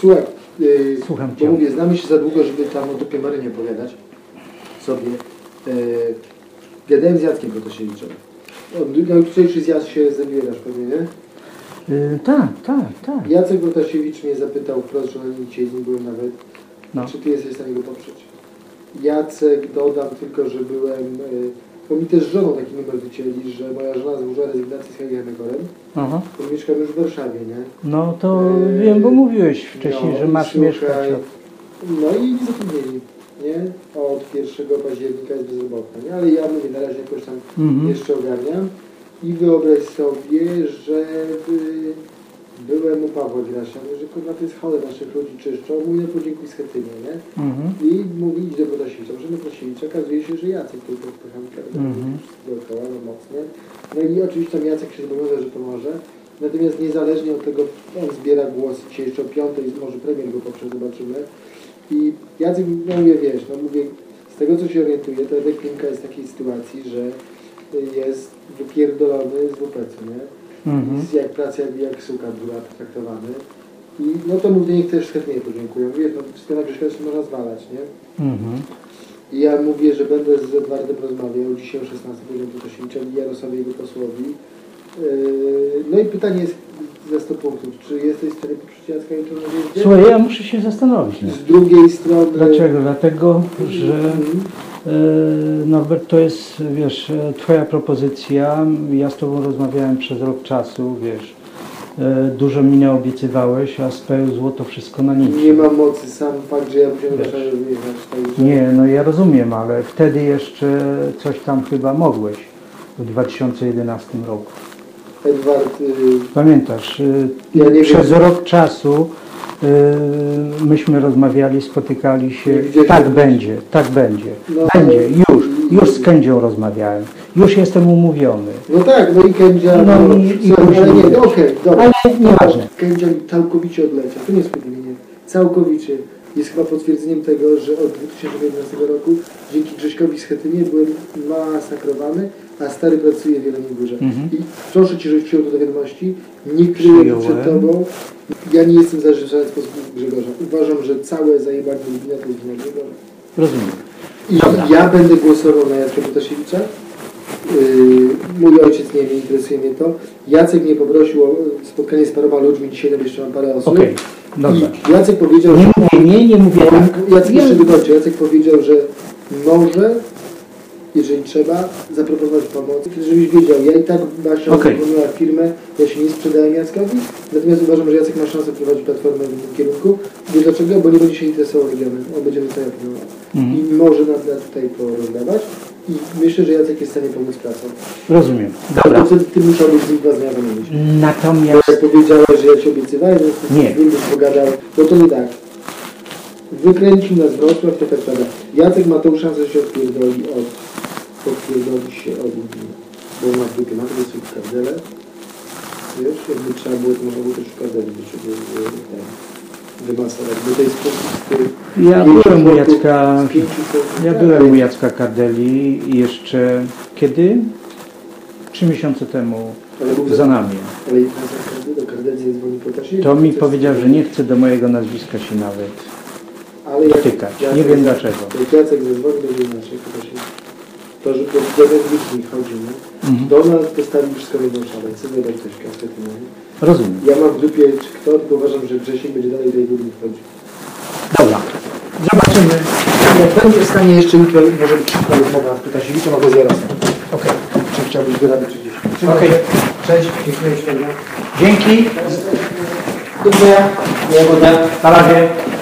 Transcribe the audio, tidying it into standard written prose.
Słuchaj, Słucham bo cię. mówię, znamy się za długo, żeby tam o dupie Marynie opowiadać sobie. Gadałem z Jackiem Protasiewiczem. Na jutrzejszy zjazd się zabierasz pewnie, nie? Tak. Jacek Protasiewicz mnie zapytał wprost, że dzisiaj z nim byłem nawet, czy ty jesteś w stanie go poprzeć. Jacek, dodam tylko, że byłem, bo mi też z żoną taki numer wycięli, że moja żona złożyła rezygnację z Hegemekorem, bo mieszkam już w Warszawie, nie? No to wiem, bo mówiłeś wcześniej, że masz mieszkać. No i nie zatrudnili, nie? Od 1 października jest bezrobotna, nie? Ale ja mówię, na razie jakoś tam jeszcze ogarniam. I wyobraź sobie, że byłem u Pawła Grasia, że kurwa to jest chore, naszych ludzi czyszczą, mój no podziękuj z Chetynia, nie? I mówi, idź do Protasiewicza, możemy Protasiewicza, okazuje się, że Jacek tylko wpychanka dookoła, no mocnie. No i oczywiście tam Jacek się zobowiązał, że pomoże, natomiast niezależnie od tego on zbiera głosy, dzisiaj jeszcze o 5, może premier go poprze, zobaczymy. I Jacek, no mówię, wiesz, no mówię, z tego co się orientuję, to Edek Klimka jest w takiej sytuacji, że jest wypierdolony z WPC, nie? Jak praca, jak suka była traktowany. I no to mówię, niech też chętnie podziękują. Wiesz, no Krystyna Grześkiewicz można zwalać, nie? I ja mówię, że będę z Edwardem rozmawiał dzisiaj o 16 poziom Protasiewicza i Jarosławie jego posłowi. No i pytanie jest za 100 punktów. Czy jesteś w stanie poprzeć Jacka jutro na wjeździe? Słuchaj, ja muszę się zastanowić. Nie? Z drugiej strony... Dlaczego? Dlatego, że Norbert, to jest, wiesz, twoja propozycja. Ja z tobą rozmawiałem przez rok czasu, wiesz. Dużo mi naobiecywałeś, a spełzło to wszystko na nic. Nie mam mocy, sam fakt, że ja musiałem wyjechać. Nie, no ja rozumiem, ale wtedy jeszcze coś tam chyba mogłeś w 2011 roku. Edward... Pamiętasz, przez rok czasu myśmy rozmawiali, spotykali się. Tak będzie. No, będzie, już z Kędzią rozmawiałem. Już jestem umówiony. No tak, no i Kędzia... No ale nie, no okej, dobra. Ale nieważne. Kędzia całkowicie odleciał, to nie jest podmienienie. Całkowicie. Jest chyba potwierdzeniem tego, że od 2011 roku dzięki Grześkowi z Chetynie byłem masakrowany, a stary pracuje w Jeleniej Górze. I proszę Cię, żebyś przyjął to do wiadomości, nie kryję przed Tobą. Ja nie jestem za życzany sposób Grzegorza. Uważam, że całe zajebanie Lubina to jest wina Grzegorza. Rozumiem. I ja będę głosował na Jacka Protasiewicza. Mój ojciec nie interesuje mnie to. Jacek mnie poprosił o spotkanie z paroma ludźmi, dzisiaj tam jeszcze mam parę osób. Okej, dobrze. I Jacek powiedział, że... Nie mówię tak. Jacek jeszcze wykończy. Jacek powiedział, że może, jeżeli trzeba, zaproponować pomoc. Żebyś wiedział, ja i tak Basia zaproponowała firmę, ja się nie sprzedałem Jackowi, natomiast uważam, że Jacek ma szansę prowadzić platformę w tym kierunku. Wiesz dlaczego? Bo nie będzie się interesował regionem, on będzie tutaj opiniował. I może nam tutaj porozdawać. I myślę, że Jacek jest w stanie pomóc pracą. Rozumiem. Dobra. To wtedy ty musiałbyś z nim 2 dnia wymienić. Natomiast... Bo jak powiedziałeś, że ja Ci obiecywałem, że z nim byś pogadał, bo to nie tak. Wykręcił nas Wrocław, to tak prawda. Jacek ma tą szansę, że się odpierdoli się od ludzi. Bo ma w dupie, ma tego sobie kardelę. Wiesz, jakby trzeba było, to można było też kardeli, żeby wymasować. Bo to jest punkt, Ja byłem u Jacka Kardeli jeszcze kiedy? 3 miesiące temu za nami. Ale do Kardeli dzwoni Protasiewicz. To mi powiedział, że nie chce do mojego nazwiska się nawet dotykać. Nie wiem dlaczego. Jak Jacek zadzwoni, będzie inaczej Protasiewicz. To, że do nazwisk chodzi, nie? Do nas postawił wszystko w jedną szalę. Chcę dodać coś kasetynę. Rozumiem. Ja mam w dupie czy kto, tylko uważam, że Grzesiek będzie dalej do jego wchodzi. Dobra. Zobaczymy. Jak będzie w stanie jeszcze jutro, może być szybka rozmowa z Protasiewiczem albo z Jarosławem. Okej. Czy chciałbyś wyrabiać czy gdzieś? Okej. Cześć. Dziękuję Ci. Dzięki. Dziękuję. Na razie.